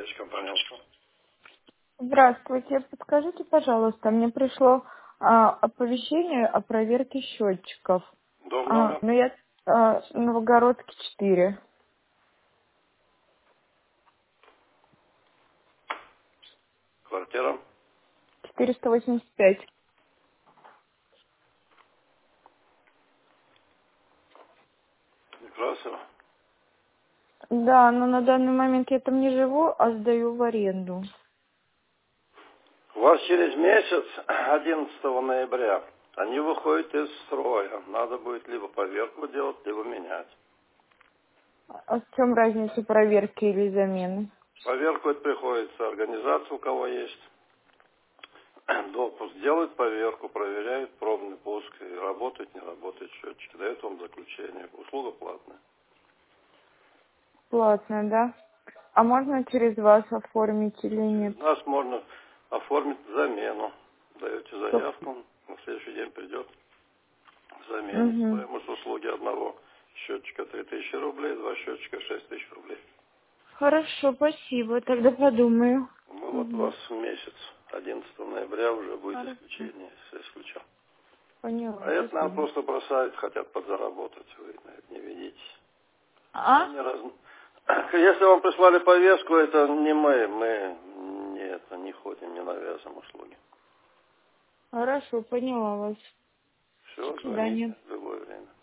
Речь компаньонского. Здравствуйте. Подскажите, пожалуйста, мне пришло оповещение о проверке счетчиков. Дом номер, Но я Новогородский 4. квартира. 485. Некрасова. Да, но на данный момент я там не живу, а сдаю в аренду. У вас через месяц, 11 ноября, они выходят из строя. Надо будет либо поверку делать, либо менять. А в чем разница проверки или замены? Поверку это приходится организация, у кого есть допуск, делает поверку, проверяет пробный пуск, и работает, не работает счетчик, дает вам заключение. Услуга платная. Платно, да? А можно через вас оформить или Через нет? нас можно оформить замену. Даете Сколько? заявку, на следующий день придет заменит. Угу. Стоимость услуги одного счетчика 3000 рублей, два счетчика 6000 рублей. Хорошо, спасибо. Тогда подумаю. Мы вот Угу. вас в месяц, 11 ноября уже будет Хорошо. исключение, если исключал. Поняла, А это, наверное, спасибо. просто бросают, хотят подзаработать. Вы на это не ведитесь. Мы А? не раз... Если вам прислали повестку, это не мы не ходим, не навязываем услуги. Хорошо, поняла вас. Все, До звоните свидания. в любое время.